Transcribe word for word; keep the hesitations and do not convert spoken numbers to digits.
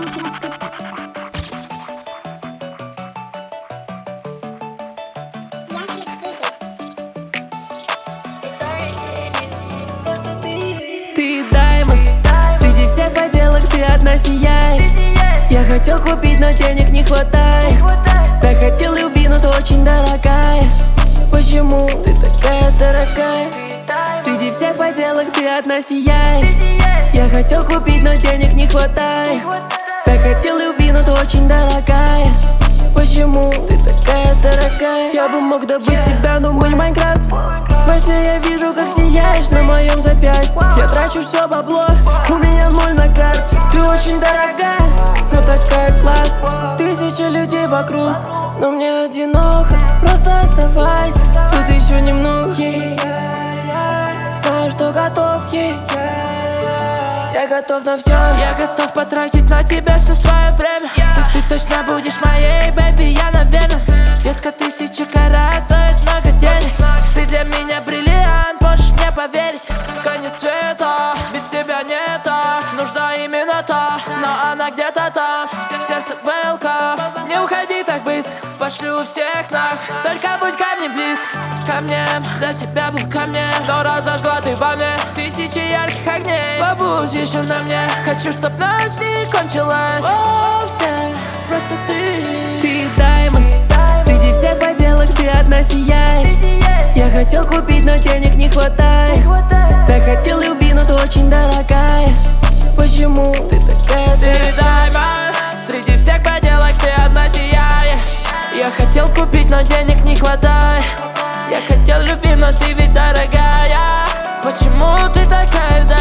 Ты даймонд, среди всех поделок ты одна сияешь. Я хотел купить, но денег не хватает. Так хотел любить, но ты очень дорогая. Почему ты такая дорогая? Среди всех поделок ты одна сияешь. Я хотел купить, но денег не хватает. Так хотел любить, но ты очень дорогая. Почему ты такая дорогая? Я бы мог добыть тебя, но мы не Майнкрафт. Во сне я вижу, как сияешь на моем запястье. Я трачу все бабло, у меня ноль на карте. Ты очень дорогая, но такая классная. Тысячи людей вокруг, но мне одиноко. Просто оставайся, тут еще немного. Знаю, что готов ей. Я готов на все. Я готов потратить на тебя все свое время. Ты, ты точно будешь моей, бэйби, я наверное. Детка, тысяча карат стоит много денег. Ты для меня бриллиант, можешь мне поверить. Конец света, без тебя нет. Нужна именно та, но она где-то там. Все в сердце welcome. Не уходи так быстро, пошлю всех нах. Только будь ко мне близко, ко мне. Для тебя был ко мне, но разожгла ты во мне тысячи ярких огней. Побудь еще на мне, хочу, чтоб ночь не кончилась. О, все, просто ты. Ты даймонд, среди всех поделок ты одна сияешь. Я хотел купить, но денег не хватает. Так хотел любить, но ты очень дорогая. Почему ты такая дорогая? Ты даймонд, среди всех поделок ты одна сияешь. Я хотел купить, но денег не хватает. Я хотел любить, но ты ведь дорогая. Почему ты такая дорогая?